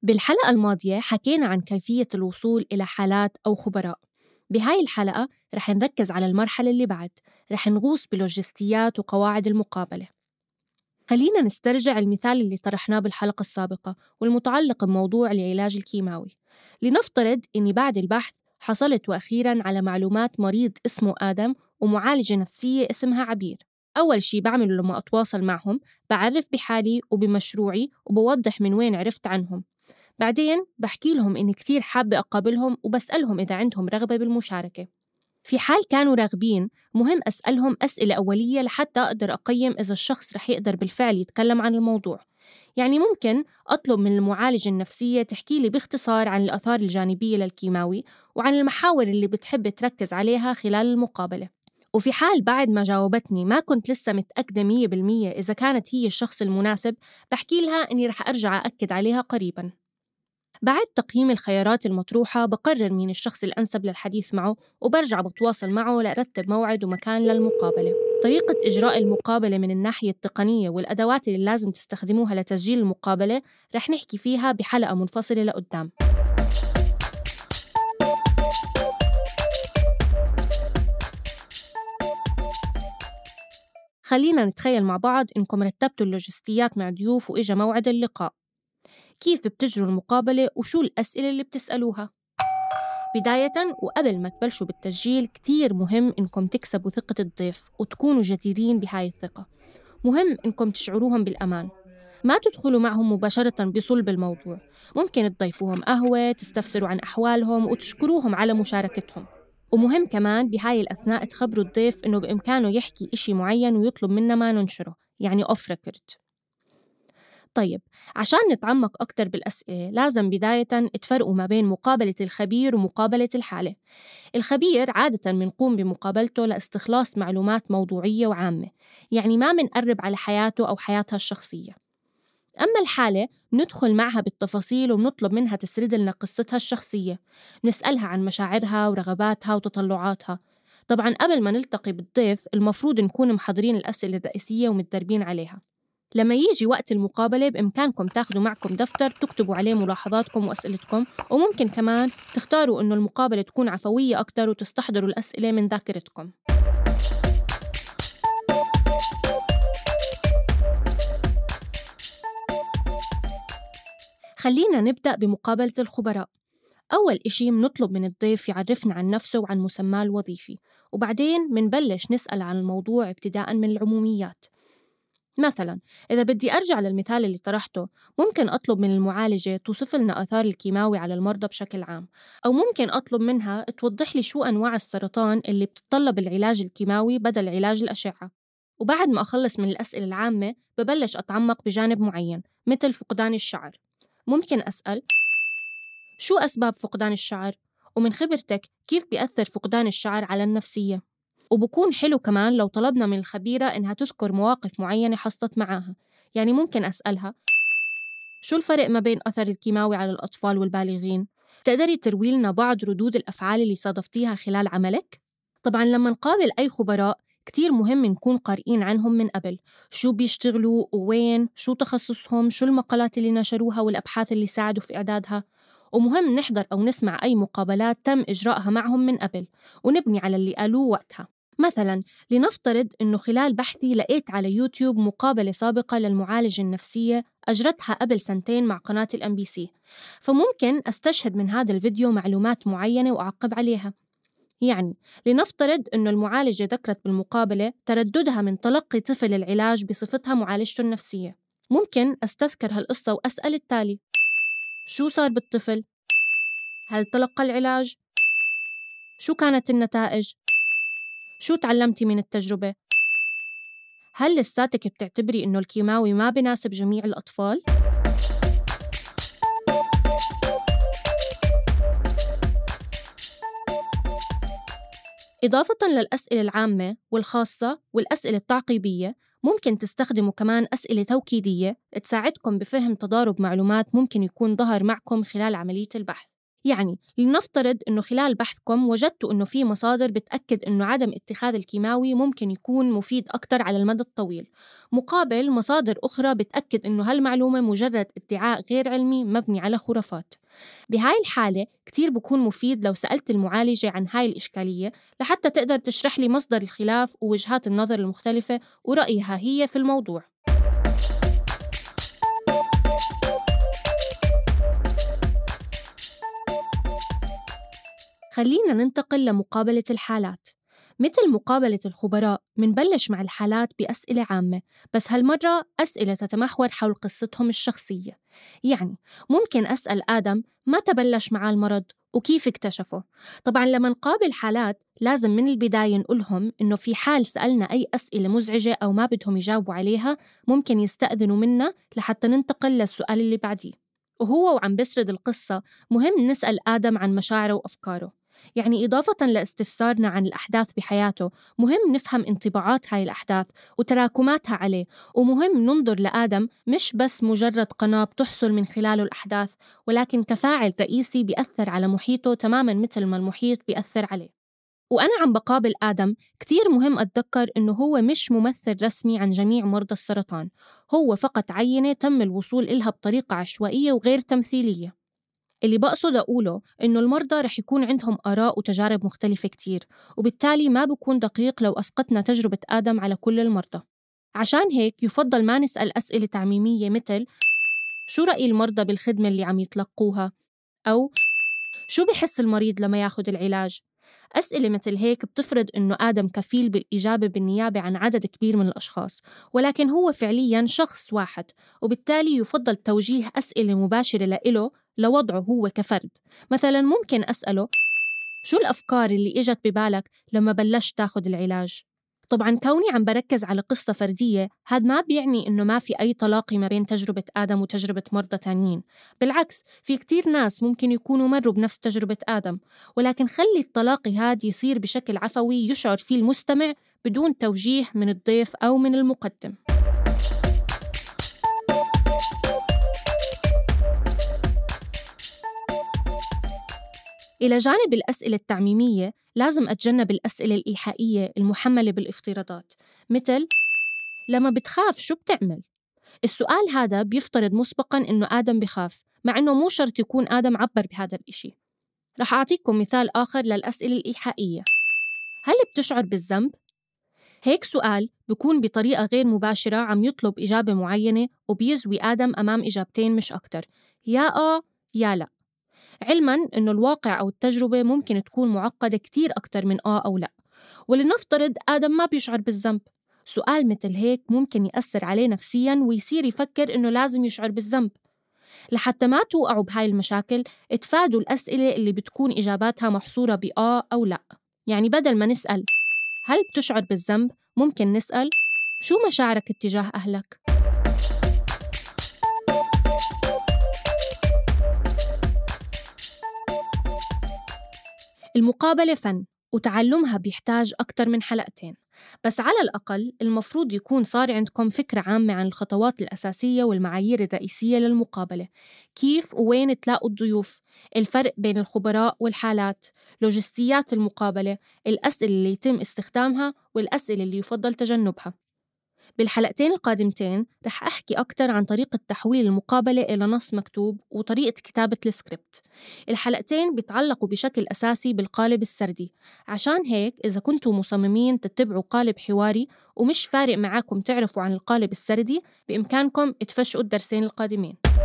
بالحلقة الماضية حكينا عن كيفية الوصول إلى حالات أو خبراء. بهاي الحلقة رح نركز على المرحلة اللي بعد، رح نغوص بلوجستيات وقواعد المقابلة. خلينا نسترجع المثال اللي طرحناه بالحلقة السابقة والمتعلق بموضوع العلاج الكيماوي. لنفترض إني بعد البحث حصلت وأخيراً على معلومات مريض اسمه آدم ومعالجة نفسية اسمها عبير. أول شي بعمله لما أتواصل معهم بعرف بحالي وبمشروعي وبوضح من وين عرفت عنهم. بعدين بحكي لهم إني كتير حابة أقابلهم وبسألهم إذا عندهم رغبة بالمشاركة. في حال كانوا راغبين مهم أسألهم أسئلة أولية لحتى أقدر أقيم إذا الشخص رح يقدر بالفعل يتكلم عن الموضوع. يعني ممكن أطلب من المعالجة النفسية تحكي لي باختصار عن الآثار الجانبية للكيماوي وعن المحاور اللي بتحب تركز عليها خلال المقابلة. وفي حال بعد ما جاوبتني ما كنت لسه متأكدة 100% إذا كانت هي الشخص المناسب، بحكي لها إني رح أرجع أكد عليها قريباً. بعد تقييم الخيارات المطروحة بقرر مين الشخص الأنسب للحديث معه وبرجع بتواصل معه لأرتب موعد ومكان للمقابلة. طريقة إجراء المقابلة من الناحية التقنية والأدوات اللي لازم تستخدموها لتسجيل المقابلة رح نحكي فيها بحلقة منفصلة لقدام. خلينا نتخيل مع بعض إنكم رتبتوا اللوجستيات مع ضيوف وإجا موعد اللقاء. كيف بتجروا المقابلة وشو الأسئلة اللي بتسألوها؟ بداية وقبل ما تبلشوا بالتسجيل كتير مهم إنكم تكسبوا ثقة الضيف وتكونوا جديرين بهاي الثقة. مهم إنكم تشعروهم بالأمان، ما تدخلوا معهم مباشرة بصلب الموضوع. ممكن تضيفوهم قهوة، تستفسروا عن أحوالهم وتشكروهم على مشاركتهم. ومهم كمان بهاي الأثناء تخبروا الضيف إنه بإمكانه يحكي إشي معين ويطلب منا ما ننشره، يعني off record. طيب، عشان نتعمق أكتر بالأسئلة لازم بداية تفرقوا ما بين مقابلة الخبير ومقابلة الحالة. الخبير عادة منقوم بمقابلته لاستخلاص معلومات موضوعية وعامة، يعني ما منقرب على حياته أو حياتها الشخصية. أما الحالة ندخل معها بالتفاصيل ونطلب منها تسرد لنا قصتها الشخصية، نسألها عن مشاعرها ورغباتها وتطلعاتها. طبعاً قبل ما نلتقي بالضيف المفروض نكون محضرين الأسئلة الرئيسية ومتدربين عليها. لما يجي وقت المقابلة بإمكانكم تاخدوا معكم دفتر تكتبوا عليه ملاحظاتكم وأسئلتكم، وممكن كمان تختاروا إنه المقابلة تكون عفوية أكتر وتستحضروا الأسئلة من ذاكرتكم. خلينا نبدأ بمقابلة الخبراء. أول إشي منطلب من الضيف يعرفنا عن نفسه وعن مسماه الوظيفي، وبعدين منبلش نسأل عن الموضوع ابتداءً من العموميات. مثلاً إذا بدي أرجع للمثال اللي طرحته، ممكن أطلب من المعالجة توصف لنا آثار الكيماوي على المرضى بشكل عام، أو ممكن أطلب منها توضح لي شو أنواع السرطان اللي بتتطلب العلاج الكيماوي بدل علاج الأشعة. وبعد ما أخلص من الأسئلة العامة ببلش أتعمق بجانب معين مثل فقدان الشعر. ممكن أسأل شو أسباب فقدان الشعر؟ ومن خبرتك كيف بيأثر فقدان الشعر على النفسية؟ وبكون حلو كمان لو طلبنا من الخبيرة إنها تذكر مواقف معينة حصلت معاها. يعني ممكن أسألها شو الفرق ما بين أثر الكيماوي على الأطفال والبالغين؟ تقدري تروي لنا بعض ردود الأفعال اللي صادفتيها خلال عملك؟ طبعاً لما نقابل أي خبراء كتير مهم نكون قارئين عنهم من قبل، شو بيشتغلوا ووين، شو تخصصهم، شو المقالات اللي نشروها والأبحاث اللي ساعدوا في إعدادها. ومهم نحضر أو نسمع أي مقابلات تم إجراءها معهم من قبل ونبني على اللي قالوه وقتها. مثلاً لنفترض إنه خلال بحثي لقيت على يوتيوب مقابلة سابقة للمعالجة النفسية أجرتها قبل 2 سنين مع قناة الMBC، فممكن أستشهد من هذا الفيديو معلومات معينة وأعقب عليها. يعني لنفترض إنه المعالجة ذكرت بالمقابلة ترددها من تلقي طفل العلاج بصفتها معالجته النفسية. ممكن أستذكر هالقصة وأسأل التالي: شو صار بالطفل؟ هل تلقى العلاج؟ شو كانت النتائج؟ شو تعلمتي من التجربة؟ هل لساتك بتعتبري إنه الكيماوي ما بيناسب جميع الأطفال؟ إضافة للأسئلة العامة والخاصة والأسئلة التعقيبية، ممكن تستخدموا كمان أسئلة توكيدية تساعدكم بفهم تضارب معلومات ممكن يكون ظهر معكم خلال عملية البحث. يعني لنفترض إنه خلال بحثكم وجدتوا إنه في مصادر بتأكد إنه عدم اتخاذ الكيماوي ممكن يكون مفيد أكتر على المدى الطويل، مقابل مصادر أخرى بتأكد إنه هالمعلومة مجرد ادعاء غير علمي مبني على خرافات. بهاي الحالة كتير بكون مفيد لو سألت المعالجة عن هاي الإشكالية لحتى تقدر تشرح لي مصدر الخلاف ووجهات النظر المختلفة ورأيها هي في الموضوع. خلينا ننتقل لمقابلة الحالات. مثل مقابلة الخبراء منبلش مع الحالات بأسئلة عامة، بس هالمرة أسئلة تتمحور حول قصتهم الشخصية. يعني ممكن أسأل آدم متى بلش معاه المرض وكيف اكتشفه. طبعاً لما نقابل حالات لازم من البداية نقولهم إنه في حال سألنا أي أسئلة مزعجة أو ما بدهم يجاوبوا عليها ممكن يستأذنوا منا لحتى ننتقل للسؤال اللي بعديه. وهو وعم بسرد القصة مهم نسأل آدم عن مشاعره وأفكاره. يعني إضافة لاستفسارنا عن الأحداث بحياته مهم نفهم انطباعات هاي الأحداث وتراكماتها عليه، ومهم ننظر لآدم مش بس مجرد قناة بتحصل من خلاله الأحداث، ولكن كفاعل رئيسي بيأثر على محيطه تماماً مثل ما المحيط بيأثر عليه. وأنا عم بقابل آدم كتير مهم أتذكر إنه هو مش ممثل رسمي عن جميع مرضى السرطان، هو فقط عينة تم الوصول إلها بطريقة عشوائية وغير تمثيلية. اللي بقصد أقوله إنه المرضى رح يكون عندهم آراء وتجارب مختلفة كتير، وبالتالي ما بكون دقيق لو أسقطنا تجربة آدم على كل المرضى. عشان هيك يفضل ما نسأل أسئلة تعميمية مثل شو رأي المرضى بالخدمة اللي عم يتلقوها؟ أو شو بحس المريض لما ياخد العلاج؟ أسئلة مثل هيك بتفرض إنه آدم كفيل بالإجابة بالنيابة عن عدد كبير من الأشخاص، ولكن هو فعلياً شخص واحد، وبالتالي يفضل توجيه أسئلة مباشرة لإله لوضعه هو كفرد. مثلاً ممكن أسأله شو الأفكار اللي إجت ببالك لما بلشت تاخد العلاج؟ طبعاً كوني عم بركز على قصة فردية هاد ما بيعني إنه ما في أي تلاقي ما بين تجربة آدم وتجربة مرضى تانيين. بالعكس في كتير ناس ممكن يكونوا مروا بنفس تجربة آدم، ولكن خلي التلاقي هاد يصير بشكل عفوي يشعر فيه المستمع بدون توجيه من الضيف أو من المقدم. إلى جانب الأسئلة التعميمية لازم أتجنب الأسئلة الإيحائية المحملة بالافتراضات، مثل لما بتخاف شو بتعمل؟ السؤال هذا بيفترض مسبقاً إنه آدم بخاف، مع إنه مو شرط يكون آدم عبر بهذا الإشي. رح أعطيكم مثال آخر للأسئلة الإيحائية. هل بتشعر بالذنب؟ هيك سؤال بيكون بطريقة غير مباشرة عم يطلب إجابة معينة وبيزوي آدم أمام إجابتين مش أكتر، يا يا لا، علماً إنه الواقع أو التجربة ممكن تكون معقدة كتير أكتر من أو لا. ولنفترض آدم ما بيشعر بالذنب، سؤال مثل هيك ممكن يأثر عليه نفسياً ويصير يفكر إنه لازم يشعر بالذنب. لحتى ما توقعوا بهاي المشاكل اتفادوا الأسئلة اللي بتكون إجاباتها محصورة أو لا. يعني بدل ما نسأل هل بتشعر بالذنب ممكن نسأل شو مشاعرك اتجاه أهلك؟ المقابلة فن وتعلمها بيحتاج أكتر من حلقتين، بس على الأقل المفروض يكون صار عندكم فكرة عامة عن الخطوات الأساسية والمعايير الرئيسية للمقابلة، كيف ووين تلاقوا الضيوف، الفرق بين الخبراء والحالات، لوجستيات المقابلة، الأسئلة اللي يتم استخدامها والأسئلة اللي يفضل تجنبها. بالحلقتين القادمتين رح أحكي أكتر عن طريقة تحويل المقابلة إلى نص مكتوب وطريقة كتابة السكريبت. الحلقتين بيتعلقوا بشكل أساسي بالقالب السردي، عشان هيك إذا كنتوا مصممين تتبعوا قالب حواري ومش فارق معاكم تعرفوا عن القالب السردي بإمكانكم تفشقوا الدرسين القادمين.